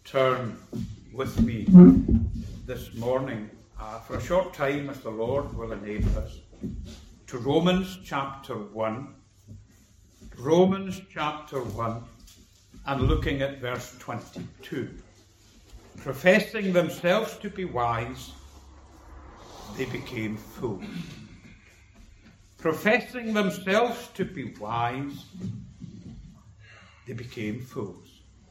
turn with me this morning for a short time, as the Lord will enable us, to Romans chapter 1. Romans chapter 1, and looking at verse 22. Professing themselves to be wise, they became fools. Professing themselves to be wise, they became fools.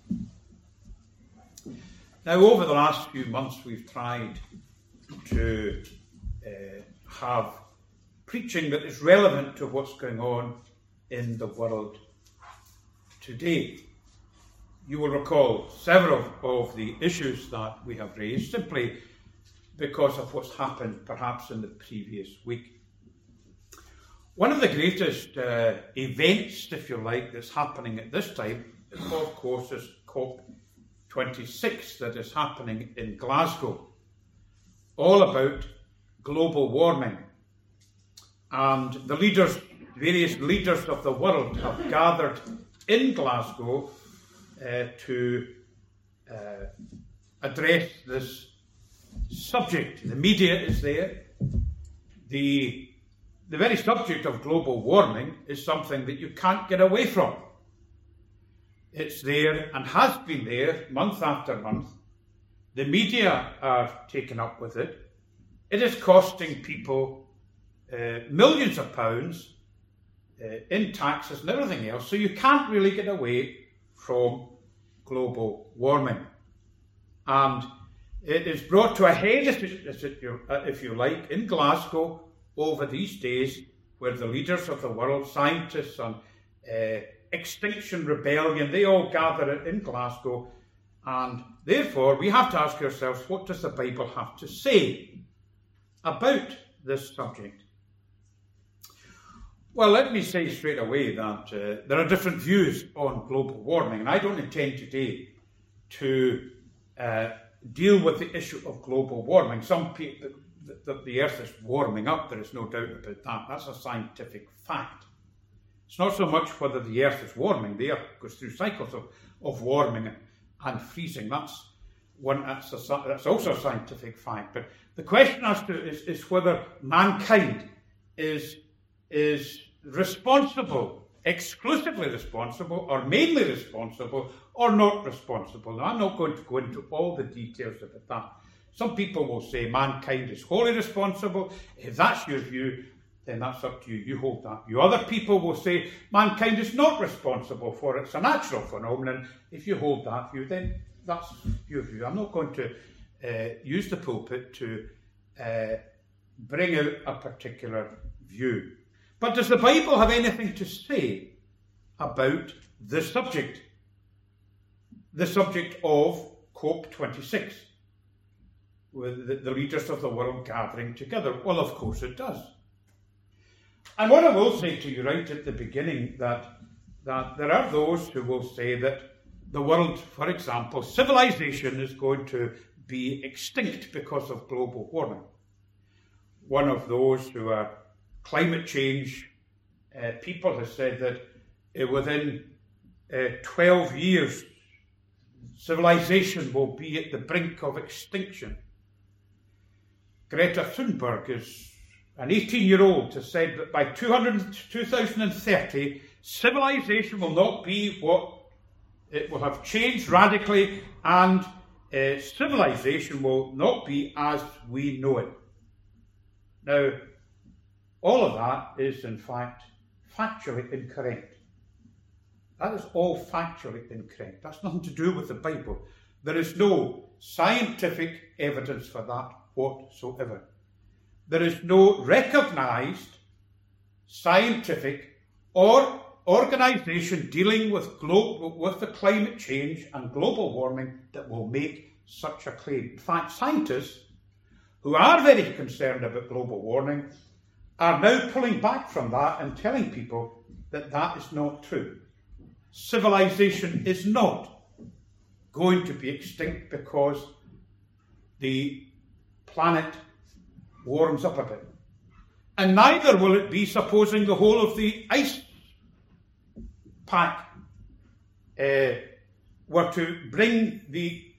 Now, over the last few months, we've tried to have preaching that is relevant to what's going on in the world today. You will recall several of the issues that we have raised simply because of what's happened perhaps in the previous week. One of the greatest events, if you like, that's happening at this time, of course, is COP26 that is happening in Glasgow, all about global warming. And the various leaders of the world have gathered in Glasgow to address this subject. The media is there. The very subject of global warming is something that you can't get away from. It's there and has been there month after month. The media are taken up with it. It is costing people millions of pounds in taxes and everything else, so you can't really get away from global warming. And it is brought to a head, if you like, in Glasgow over these days, where the leaders of the world, scientists and Extinction Rebellion, they all gather in Glasgow. And therefore, we have to ask ourselves, what does the Bible have to say about this subject? Well, let me say straight away that there are different views on global warming, and I don't intend today to deal with the issue of global warming. Some people, the earth is warming up, there is no doubt about that. That's a scientific fact. It's not so much whether the earth is warming. The earth goes through cycles of warming and freezing. That's also a scientific fact. But the question is whether mankind is responsible, exclusively responsible, or mainly responsible, or not responsible. Now, I'm not going to go into all the details about that. Some people will say mankind is wholly responsible. If that's your view, then that's up to you. You hold that view. Other people will say mankind is not responsible for it. It's a natural phenomenon. If you hold that view, then that's your view. I'm not going to use the pulpit to bring out a particular view. But does the Bible have anything to say about this subject? The subject of COP26, with the leaders of the world gathering together? Well, of course it does. And what I will say to you right at the beginning, that there are those who will say that the world, for example, civilization is going to be extinct because of global warming. One of those who are climate change people has said that within 12 years, civilization will be at the brink of extinction. Greta Thunberg is an 18-year-old has said that by 2030, civilization will not be what it will have changed radically, and civilization will not be as we know it. Now, all of that is, in fact, factually incorrect. That is all factually incorrect. That's nothing to do with the Bible. There is no scientific evidence for that whatsoever. There is no recognised scientific or organisation dealing with the climate change and global warming that will make such a claim. In fact, scientists who are very concerned about global warming are now pulling back from that and telling people that that is not true. Civilization is not going to be extinct because the planet warms up a bit. And neither will it be supposing the whole of the ice pack were to bring the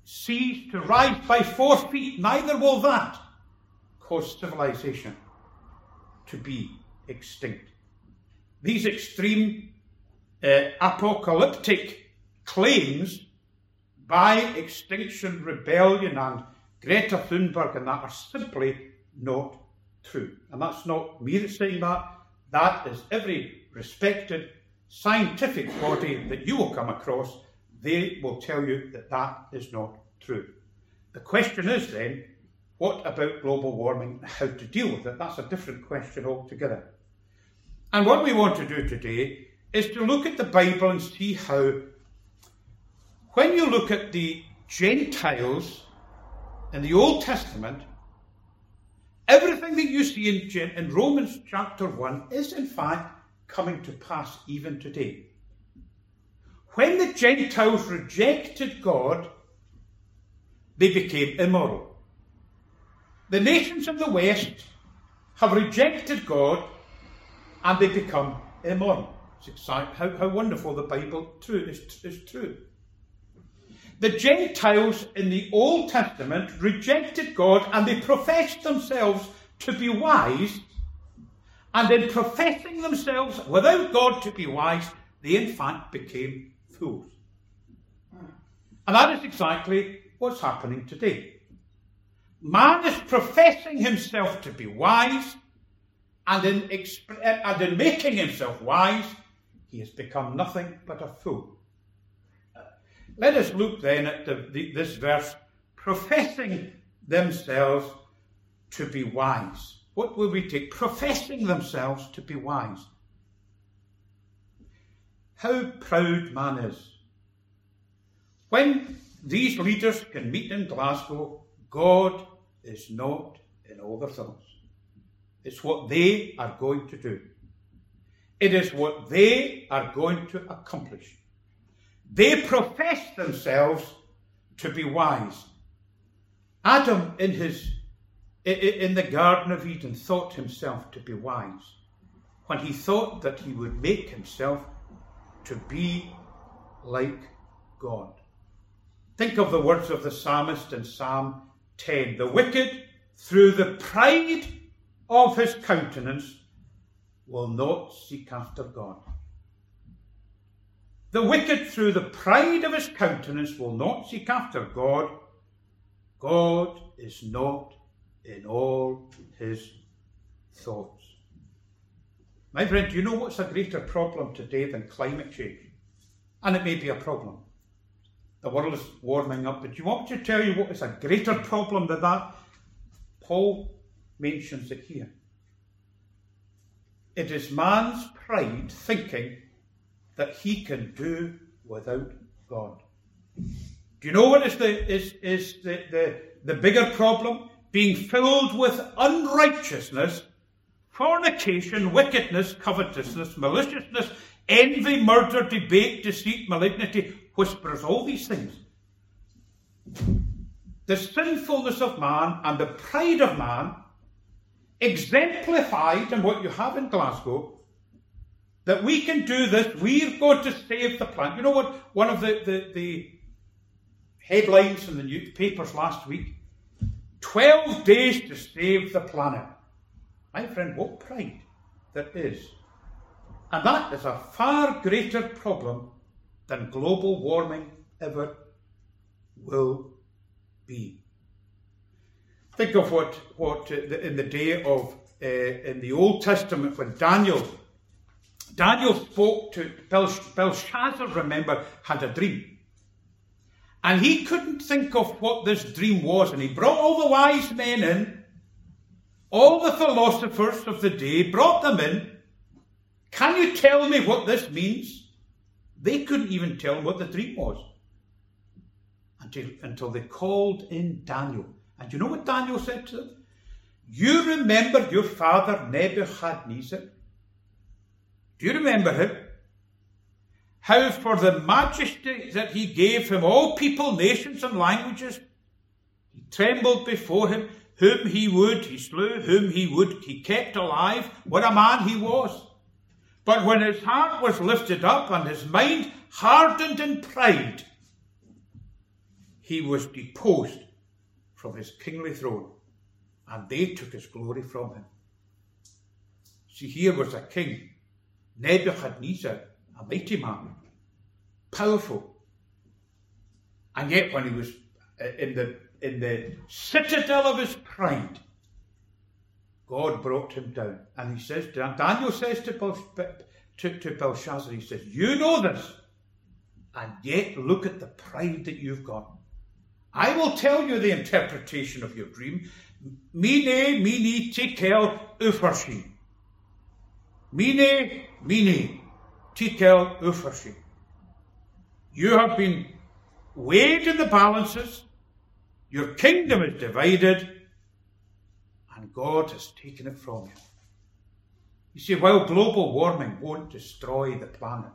seas to rise by 4 feet, neither will that cause civilization to be extinct. These extreme apocalyptic claims by Extinction Rebellion and Greta Thunberg and that are simply not true. And that's not me that's saying that. That is every respected scientific body that you will come across. They will tell you that that is not true. The question is then, what about global warming and how to deal with it? That's a different question altogether. And what we want to do today is to look at the Bible and see how, when you look at the Gentiles in the Old Testament, everything that you see in Romans chapter 1 is in fact coming to pass even today. When the Gentiles rejected God, they became immoral. The nations of the West have rejected God and they become immoral. It's exciting how wonderful the Bible is true. The Gentiles in the Old Testament rejected God and they professed themselves to be wise, and in professing themselves without God to be wise, they in fact became fools. And that is exactly what's happening today. Man is professing himself to be wise, and in making himself wise, he has become nothing but a fool. Let us look then at this verse, professing themselves to be wise. What will we take? Professing themselves to be wise. How proud man is. When these leaders can meet in Glasgow, God is not in all their thoughts. It's what they are going to do. It is what they are going to accomplish. They profess themselves to be wise. Adam, in the Garden of Eden, thought himself to be wise when he thought that he would make himself to be like God. Think of the words of the psalmist in Psalm 10. The wicked, through the pride of his countenance, will not seek after God. The wicked, through the pride of his countenance, will not seek after God. God is not in all his thoughts. My friend, do you know what's a greater problem today than climate change? And it may be a problem. The world is warming up, but do you want me to tell you what is a greater problem than that? Paul mentions it here. It is man's pride thinking that he can do without God. Do you know what is the bigger problem? Being filled with unrighteousness, fornication, wickedness, covetousness, maliciousness, envy, murder, debate, deceit, malignity, whispers, all these things. The sinfulness of man and the pride of man, exemplified in what you have in Glasgow, that we can do this, we're going to save the planet. You know what? One of the headlines in the newspapers last week, 12 days to save the planet. My friend, what pride that is. And that is a far greater problem than global warming ever will be. Think of what in the day of, in the Old Testament, when Daniel spoke to Belshazzar, remember, had a dream. And he couldn't think of what this dream was. And he brought all the wise men in, all the philosophers of the day, brought them in. Can you tell me what this means? They couldn't even tell him what the dream was. Until they called in Daniel. And you know what Daniel said to them? You remember your father Nebuchadnezzar? Do you remember him? How for the majesty that he gave him all people, nations and languages, he trembled before him. Whom he would, he slew. Whom he would, he kept alive. What a man he was. But when his heart was lifted up and his mind hardened in pride, he was deposed from his kingly throne, and they took his glory from him. See, here was a king, Nebuchadnezzar, a mighty man, powerful, and yet when he was in the citadel of his pride, God brought him down. And he says, Daniel says to Belshazzar, he says, you know this, and yet look at the pride that you've got. I will tell you the interpretation of your dream. Mene, mene, tekel, upharsin. Mene, mene, tekel, upharsin. You have been weighed in the balances. Your kingdom is divided, and God has taken it from you. You see, while global warming won't destroy the planet,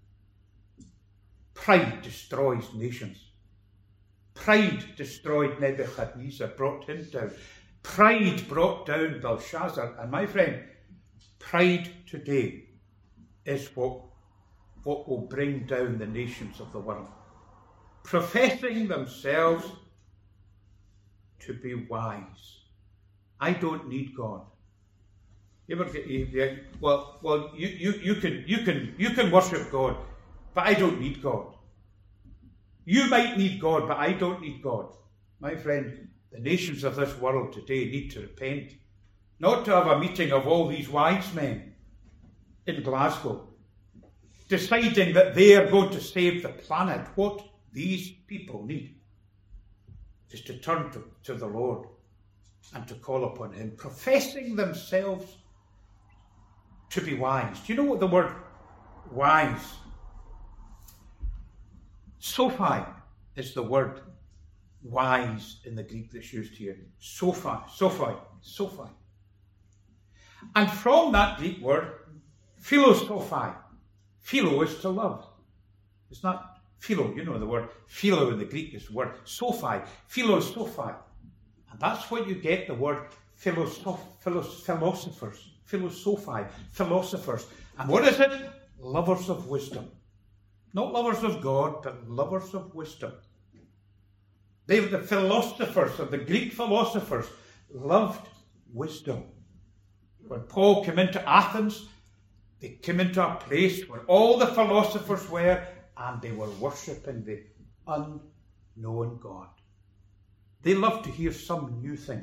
pride destroys nations. Pride destroyed Nebuchadnezzar, brought him down. Pride brought down Belshazzar. And my friend, pride today is what will bring down the nations of the world. Professing themselves to be wise. I don't need God. You ever get, well, you can worship God, but I don't need God. You might need God, but I don't need God. My friend, the nations of this world today need to repent. Not to have a meeting of all these wise men in Glasgow, deciding that they are going to save the planet. What these people need is to turn to the Lord and to call upon him, professing themselves to be wise. Do you know what the word wise? Sophi is the word wise in the Greek that's used here. Sophi. And from that Greek word, philosophi. Philo is to love. It's not philo, you know the word philo in the Greek is the word sophi, philosophi. And that's what you get the word philosophers, philosophi, philosophers. And what is it? Lovers of wisdom. Not lovers of God, but lovers of wisdom. They were the philosophers, of the Greek philosophers, loved wisdom. When Paul came into Athens, they came into a place where all the philosophers were, and they were worshipping the unknown God. They loved to hear some new thing.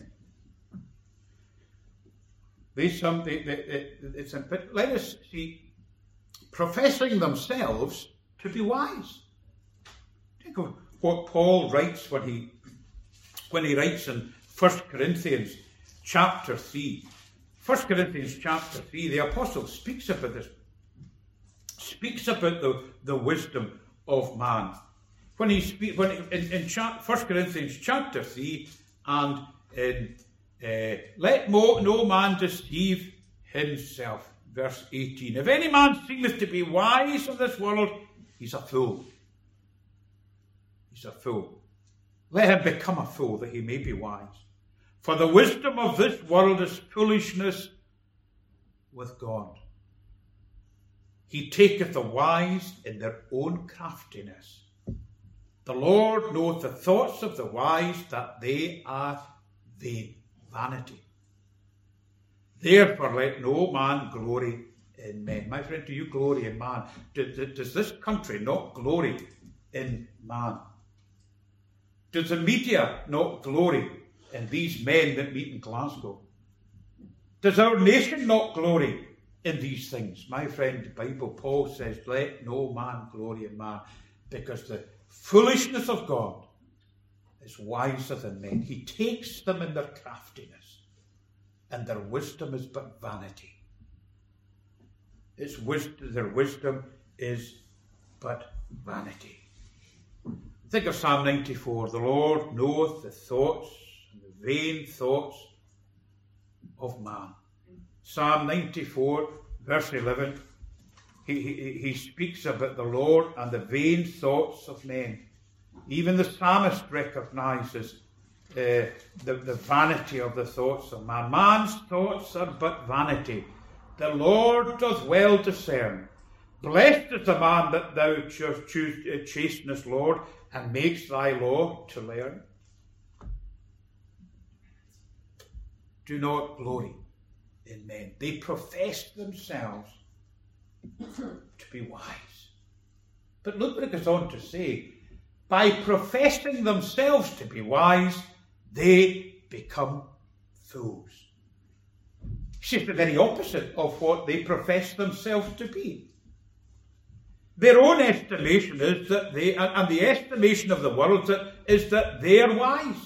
But let us see, professing themselves to be wise. Think of what Paul writes when he writes in 1 Corinthians chapter 3. 1 Corinthians chapter 3, the apostle speaks about this. Speaks about the wisdom of man. In 1 Corinthians chapter 3 and in let no man deceive himself. Verse 18. If any man seemeth to be wise in this world, he's a fool. He's a fool. Let him become a fool that he may be wise. For the wisdom of this world is foolishness with God. He taketh the wise in their own craftiness. The Lord knoweth the thoughts of the wise, that they are vain. Vanity. Therefore let no man glory in men. My friend, do you glory in man? Does this country not glory in man? Does the media not glory in these men that meet in Glasgow? Does our nation not glory in these things? My friend, the Bible, Paul says, let no man glory in man, because the foolishness of God is wiser than men. He takes them in their craftiness, and their wisdom is but vanity. Their wisdom is but vanity. Think of Psalm 94. The Lord knoweth the thoughts and the vain thoughts of man. Psalm 94, verse 11, he speaks about the Lord and the vain thoughts of men. Even the psalmist recognizes the vanity of the thoughts of man. Man's thoughts are but vanity. The Lord doth well discern. Blessed is the man that thou chastenest, Lord, and makes thy law to learn. Do not glory in men. They profess themselves to be wise. But look what it goes on to say. By professing themselves to be wise, they become fools. It's just the very opposite of what they profess themselves to be. Their own estimation is that they, and the estimation of the world is that they are wise.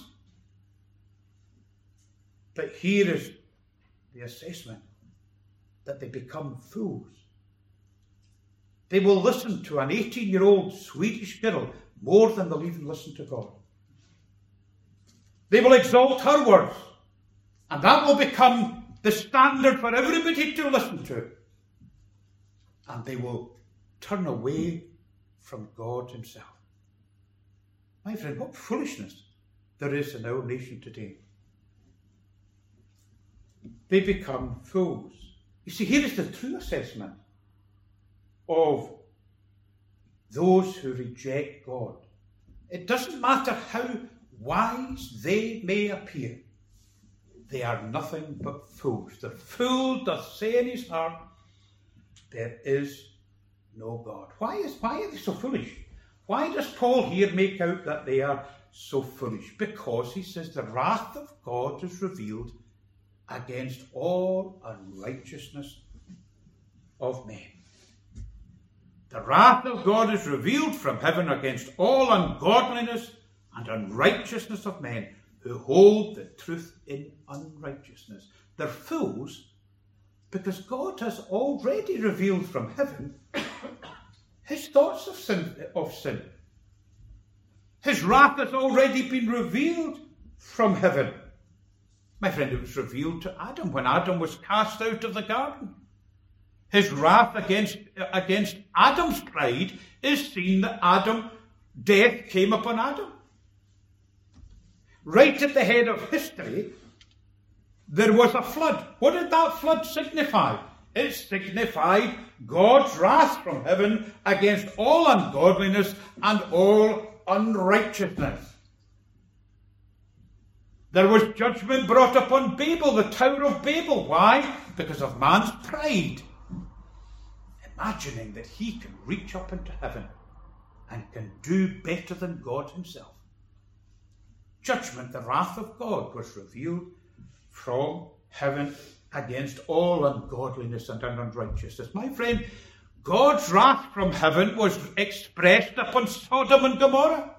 But here is the assessment, that they become fools. They will listen to an 18-year-old Swedish girl more than they'll even listen to God. They will exalt her words, and that will become the standard for everybody to listen to. And they will turn away from God himself. My friend, what foolishness there is in our nation today. They become fools. You see, here is the true assessment of those who reject God. It doesn't matter how wise they may appear. They are nothing but fools. The fool doth say in his heart, there is no God. Why are they so foolish? Why does Paul here make out that they are so foolish? Because he says the wrath of God is revealed against all unrighteousness of men. The wrath of God is revealed from heaven against all ungodliness and unrighteousness of men who hold the truth in unrighteousness. They're fools because God has already revealed from heaven his thoughts of sin. His wrath has already been revealed from heaven. My friend, it was revealed to Adam when Adam was cast out of the garden. His wrath against Adam's pride is seen that death came upon Adam. Right at the head of history, there was a flood. What did that flood signify? It signified God's wrath from heaven against all ungodliness and all unrighteousness. There was judgment brought upon Babel, the Tower of Babel. Why? Because of man's pride. Imagining that he can reach up into heaven and can do better than God himself. Judgment, the wrath of God, was revealed from heaven against all ungodliness and unrighteousness. My friend, God's wrath from heaven was expressed upon Sodom and Gomorrah.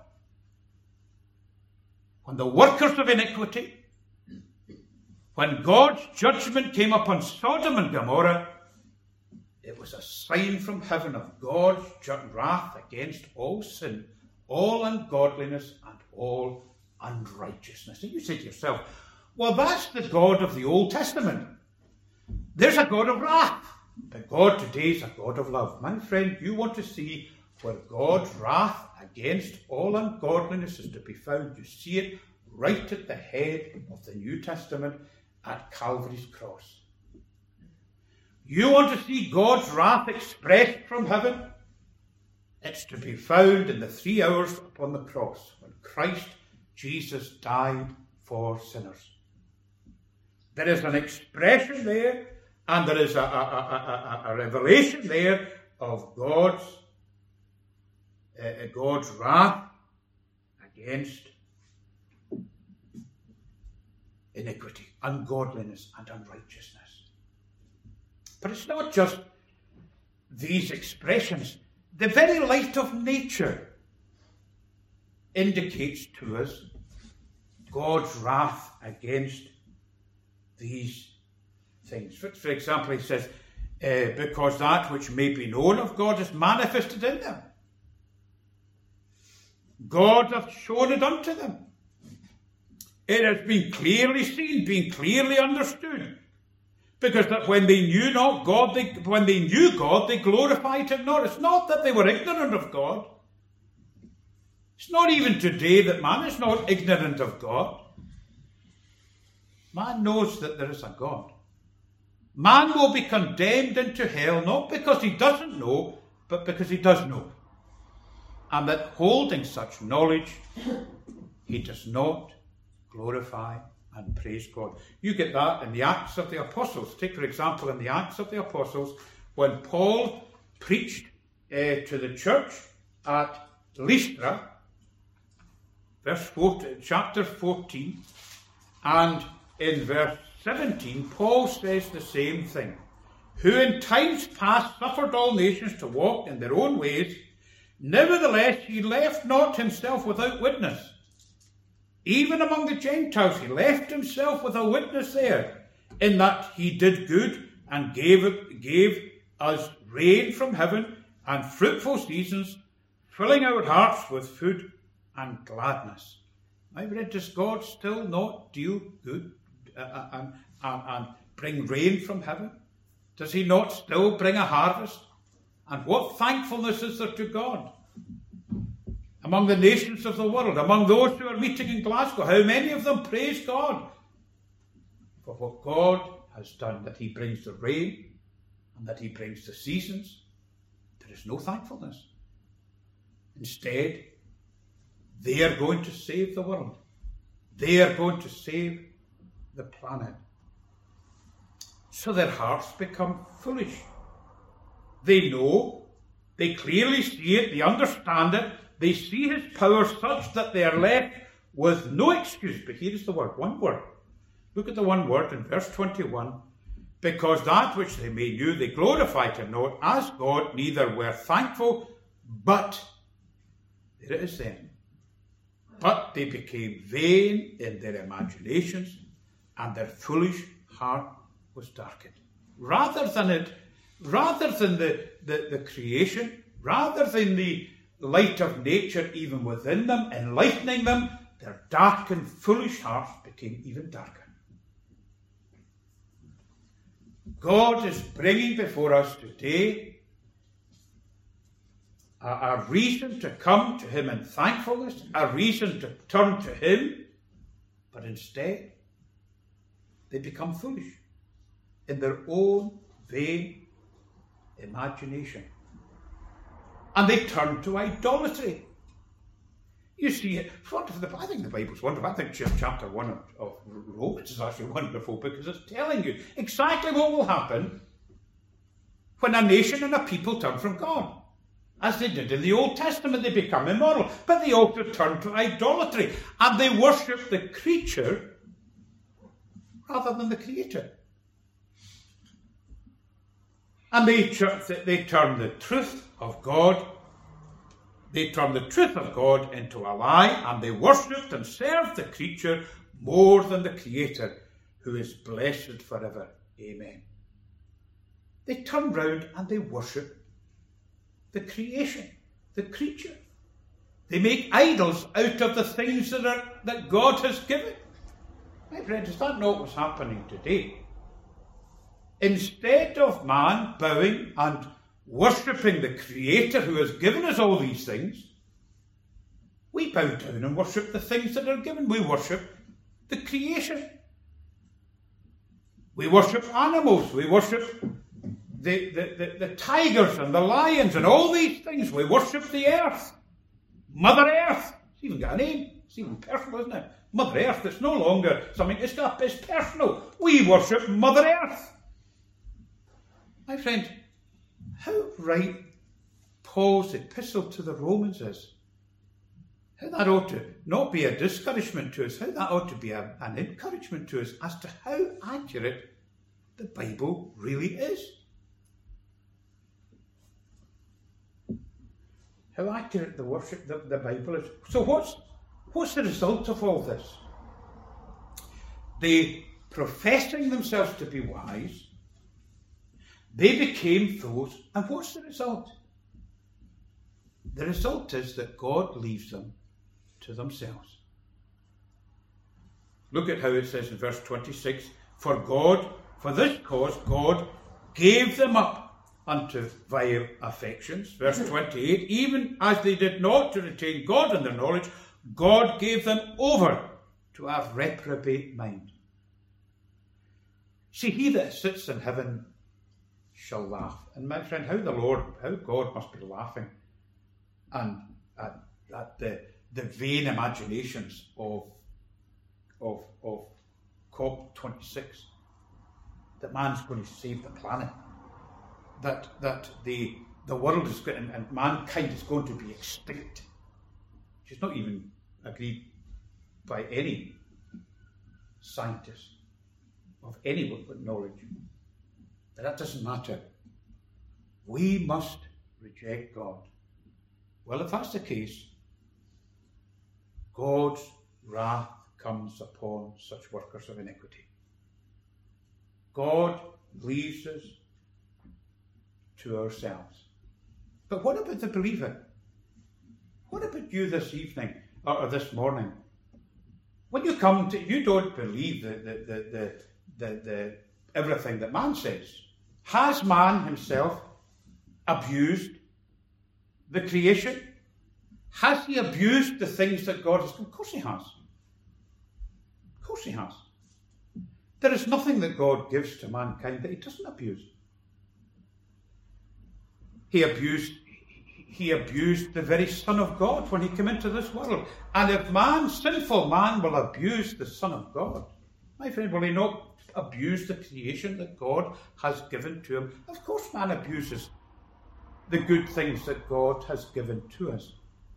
When the workers of iniquity, when God's judgment came upon Sodom and Gomorrah, it was a sign from heaven of God's wrath against all sin, all ungodliness, and all unrighteousness. And you say to yourself, well, that's the God of the Old Testament. There's a God of wrath. But God today is a God of love. My friend, you want to see where God's wrath against all ungodliness is to be found. You see it right at the head of the New Testament at Calvary's cross. You want to see God's wrath expressed from heaven? It's to be found in the 3 hours upon the cross when Christ Jesus died for sinners. There is an expression there, and there is a revelation there of God's wrath against iniquity, ungodliness, and unrighteousness. But it's not just these expressions. The very light of nature indicates to us God's wrath against these things. For example, he says, because that which may be known of God is manifested in them. God hath shown it unto them. It has been clearly seen, been clearly understood. Because that when they knew not God, when they knew God, they glorified him not. It's not that they were ignorant of God. It's not even today that man is not ignorant of God. Man knows that there is a God. Man will be condemned into hell, not because he doesn't know, but because he does know. and that holding such knowledge, he does not glorify and praise God. You get that in the Acts of the Apostles. Take, for example, in the Acts of the Apostles, when Paul preached to the church at Lystra, chapter 14, and in verse 17, Paul says the same thing. Who in times past suffered all nations to walk in their own ways, nevertheless he left not himself without witness. Even among the Gentiles he left himself with a witness there, in that he did good and gave us rain from heaven and fruitful seasons, filling our hearts with food and gladness. My friend, does God still not deal good and bring rain from heaven? Does he not still bring a harvest? And what thankfulness is there to God? Among the nations of the world, among those who are meeting in Glasgow, how many of them praise God for what God has done, that he brings the rain and that he brings the seasons? There is no thankfulness. Instead, they are going to save the world. They are going to save the planet. So their hearts become foolish. They know, they clearly see it, they understand it, they see his power such that they are left with no excuse. But here is the word, one word. Look at the one word in verse 21. Because that which they made new, they glorified him not as God, neither were thankful, but, there it is then, but they became vain in their imaginations, and their foolish heart was darkened. Rather than the creation, rather than the light of nature even within them, enlightening them, their darkened, foolish hearts became even darker. God is bringing before us today a reason to come to him in thankfulness, a reason to turn to him, but instead they become foolish in their own vain imagination. And they turn to idolatry. You see, I think the Bible's wonderful. I think chapter 1 of Romans is actually wonderful because it's telling you exactly what will happen when a nation and a people turn from God. As they did in the Old Testament, they become immoral. But they also turn to idolatry. And they worship the creature rather than the Creator. And they turn the truth of God, they turn the truth of God into a lie, and they worshipped and served the creature more than the Creator, who is blessed forever. Amen. They turn round and they worship the creation, the creature. They make idols out of the things that God has given. My friend, is that not what's happening today? Instead of man bowing and worshipping the Creator who has given us all these things, we bow down and worship the things that are given. We worship the creation. We worship animals. We worship the tigers and the lions and all these things. We worship the earth. Mother Earth. It's even got a name. It's even personal, isn't it? Mother Earth. It's no longer something. It's personal. We worship Mother Earth. My friend, how right Paul's epistle to the Romans is. How that ought to not be a discouragement to us, how that ought to be an encouragement to us as to how accurate the Bible really is. How accurate the Bible is. So what's the result of all this? They, professing themselves to be wise, they became fools. And what's the result? The result is that God leaves them to themselves. Look at how it says in verse 26, for this cause God gave them up unto vile affections. Verse 28, even as they did not to retain God in their knowledge, God gave them over to a reprobate mind. See, he that sits in heaven shall laugh. And my friend, how God must be laughing and at the vain imaginations of COP26, that man's going to save the planet, that the world is going, and mankind is going to be extinct, which is not even agreed by any scientist of anyone with knowledge. But that doesn't matter. We must reject God. Well, if that's the case, God's wrath comes upon such workers of iniquity. God leaves us to ourselves. But what about the believer? What about you this evening or this morning? When you come to, you don't believe the everything that man says. Has man himself abused the creation? Has he abused the things that God has done? Of course he has. Of course he has. There is nothing that God gives to mankind that he doesn't abuse. He abused the very Son of God when he came into this world. And if sinful man will abuse the Son of God, my friend, will he not abuse the creation that God has given to him? Of course man abuses the good things that God has given to us.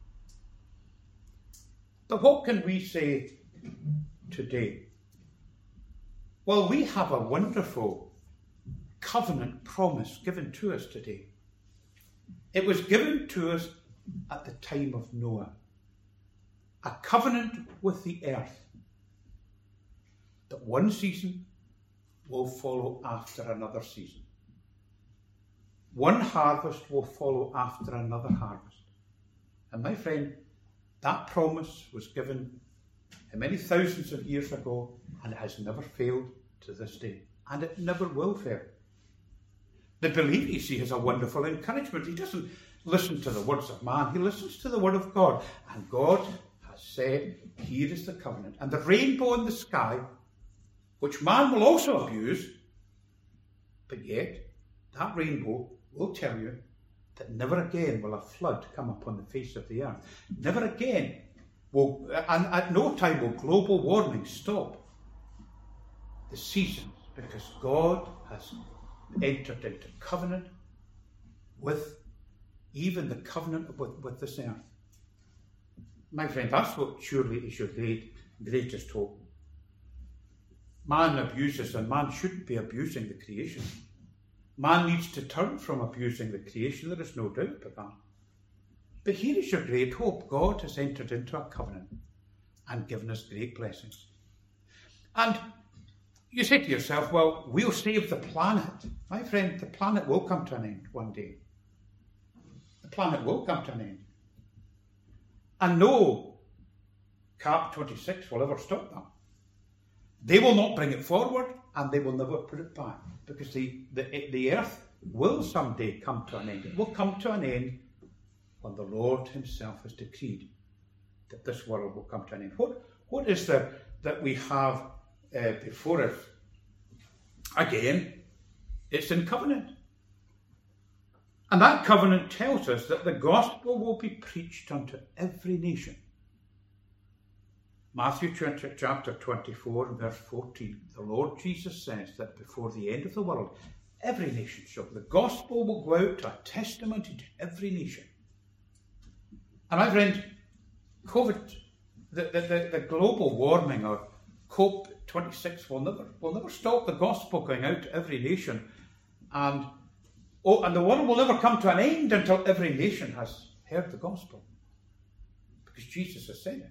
But what can we say today? Well, we have a wonderful covenant promise given to us today. It was given to us at the time of Noah. A covenant with the earth. That one season will follow after another season. One harvest will follow after another harvest. And my friend, that promise was given many thousands of years ago, and it has never failed to this day. And it never will fail. The believer, you see, has a wonderful encouragement. He doesn't listen to the words of man, he listens to the word of God. And God has said, here is the covenant. And the rainbow in the sky, which man will also abuse, but yet that rainbow will tell you that never again will a flood come upon the face of the earth. Never again will, and at no time will global warming stop the seasons, because God has entered into covenant with even the covenant with this earth. My friend, that's what surely is your greatest hope. Man abuses, and man shouldn't be abusing the creation. Man needs to turn from abusing the creation, there is no doubt about that. But here is your great hope. God has entered into a covenant and given us great blessings. And you say to yourself, well, we'll save the planet. My friend, the planet will come to an end one day. The planet will come to an end. And no COP26 will ever stop that. They will not bring it forward, and they will never put it back, because the earth will someday come to an end. It will come to an end when the Lord himself has decreed that this world will come to an end. What is there that we have before us? Again, it's in covenant. And that covenant tells us that the gospel will be preached unto every nation. Matthew chapter 24 and verse 14, the Lord Jesus says that before the end of the world, every nation shall, the gospel will go out to a testimony to every nation. And my friend, COVID, the global warming or COP26 will never stop the gospel going out to every nation. And the world will never come to an end until every nation has heard the gospel. Because Jesus has said it.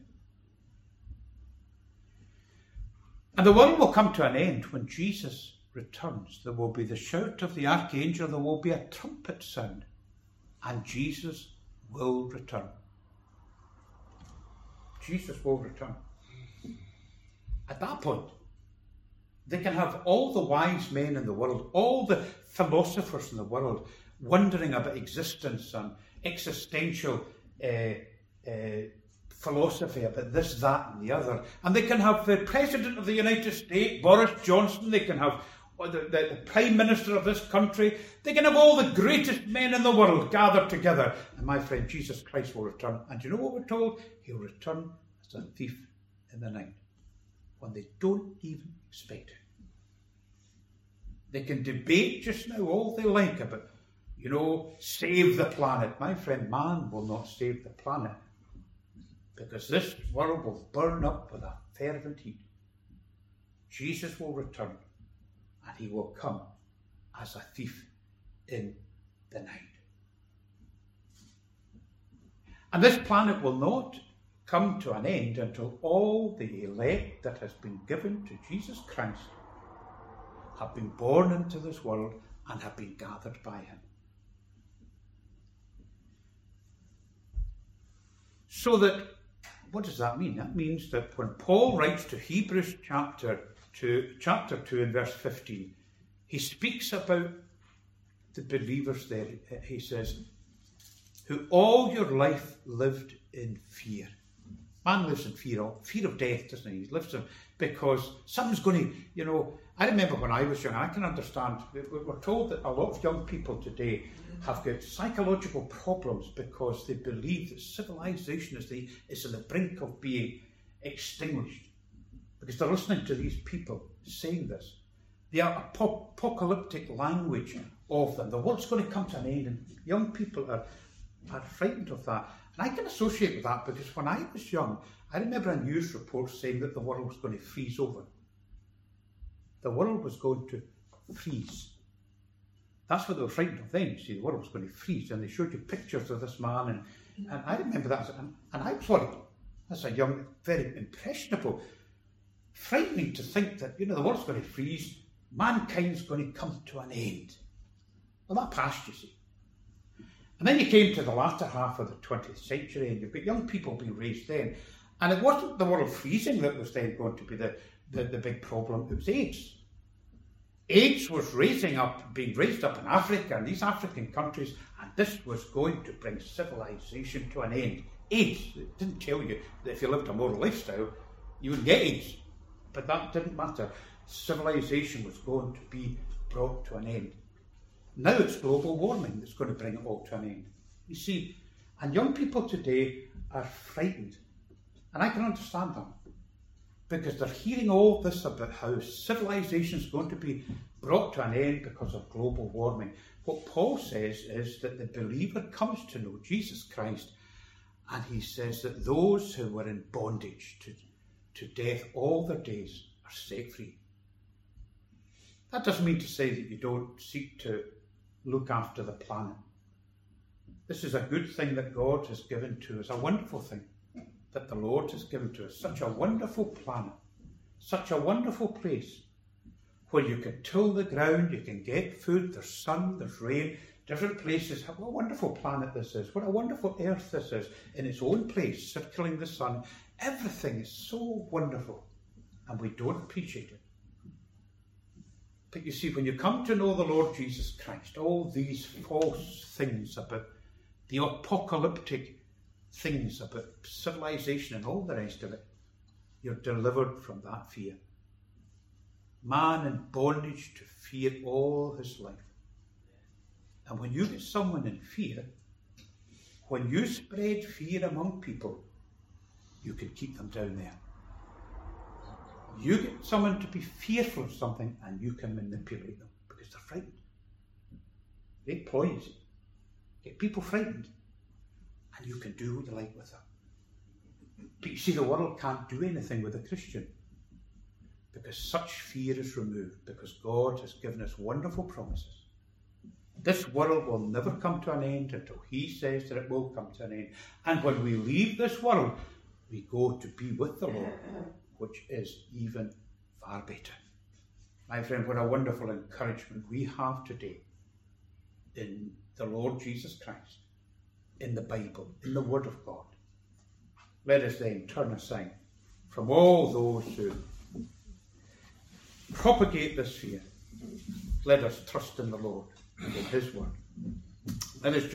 And the world will come to an end when Jesus returns. There will be the shout of the archangel, there will be a trumpet sound, and Jesus will return. Jesus will return. At that point, they can have all the wise men in the world, all the philosophers in the world, wondering about existence and existential philosophy about this, that and the other. And they can have the President of the United States, Boris Johnson, they can have or the Prime Minister of this country. They can have all the greatest men in the world gathered together. And my friend, Jesus Christ will return. And do you know what we're told? He'll return as a thief in the night, when they don't even expect it. They can debate just now all they like about, save the planet. My friend, man will not save the planet, because this world will burn up with a fervent heat. Jesus will return, and he will come as a thief in the night. And this planet will not come to an end until all the elect that has been given to Jesus Christ have been born into this world and have been gathered by him. So that, what does that mean? That means that when Paul writes to Hebrews chapter 2 and verse 15, he speaks about the believers there. He says, who all your life lived in fear. Man lives in fear of death, doesn't he? He lives in, because something's going to, I remember when I was young, I can understand, we're told that a lot of young people today have got psychological problems because they believe that civilization is on the brink of being extinguished. Because they're listening to these people saying this. They are apocalyptic language of them. The world's going to come to an end, and young people are frightened of that. And I can associate with that because when I was young, I remember a news report saying that the world was going to freeze over. The world was going to freeze. That's what they were frightened of then. You see, the world was going to freeze, and they showed you pictures of this man, and I remember that, and I was worried as a young, very impressionable, frightening to think that, the world's going to freeze, mankind's going to come to an end. Well, that passed, you see. And then you came to the latter half of the 20th century, and you've got young people being raised then. And it wasn't the world freezing that was then going to be the big problem, it was AIDS. AIDS was being raised up in Africa and these African countries, and this was going to bring civilization to an end. AIDS, it didn't tell you that if you lived a moral lifestyle, you would get AIDS. But that didn't matter. Civilization was going to be brought to an end. Now it's global warming that's going to bring it all to an end. You see, and young people today are frightened. And I can understand that. Because they're hearing all this about how civilization is going to be brought to an end because of global warming. What Paul says is that the believer comes to know Jesus Christ, and he says that those who were in bondage to death all their days are set free. That doesn't mean to say that you don't seek to look after the planet. This is a good thing that God has given to us, a wonderful thing that the Lord has given to us. Such a wonderful planet, such a wonderful place where you can till the ground, you can get food, there's sun, there's rain, different places. What a wonderful planet this is, what a wonderful earth this is, in its own place, circling the sun. Everything is so wonderful, and we don't appreciate it. But you see, when you come to know the Lord Jesus Christ, all these false things about the apocalyptic things about civilization and all the rest of it, you're delivered from that fear. Man in bondage to fear all his life. And when you get someone in fear, when you spread fear among people, you can keep them down there. You get someone to be fearful of something and you can manipulate them because they're frightened. Great ploys. Get people frightened and you can do what you like with them. But you see, the world can't do anything with a Christian because such fear is removed, because God has given us wonderful promises. This world will never come to an end until he says that it will come to an end. And when we leave this world, we go to be with the Lord, which is even far better. My friend, what a wonderful encouragement we have today in the Lord Jesus Christ, in the Bible, in the Word of God. Let us then turn aside from all those who propagate this fear. Let us trust in the Lord and in his Word. Let us